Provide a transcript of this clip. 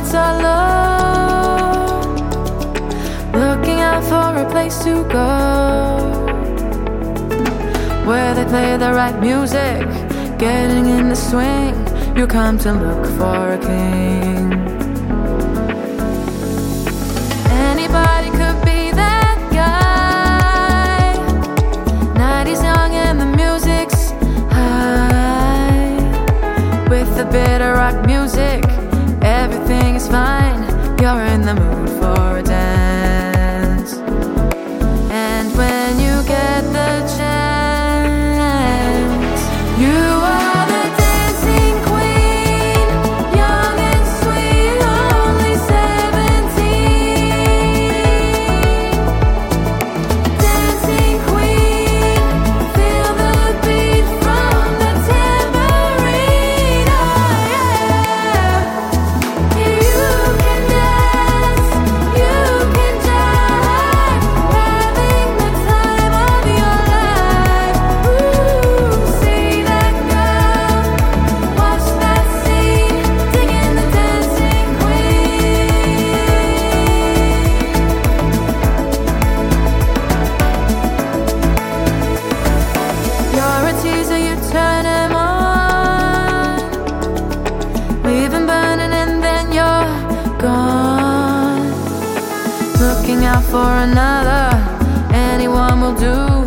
lights are low, looking out for a place to go, where they play the right music, getting in the swing. You come to look for a king. Anybody could be that guy. 90s young and the music's high. With a bit of rock music, everything is fine. You're in the mood for a dance. And when you get the chance, you are the dancing queen, young and sweet, only 17. Dancing queen, feel the beat from the tambourine. Oh yeah, you can dance, you can jive, having the time of your life. Ooh, see that girl, watch that scene, digging the dancing queen. You're a teaser, you turn him on, leave him burning and then you're gone. Looking out for another, anyone will do.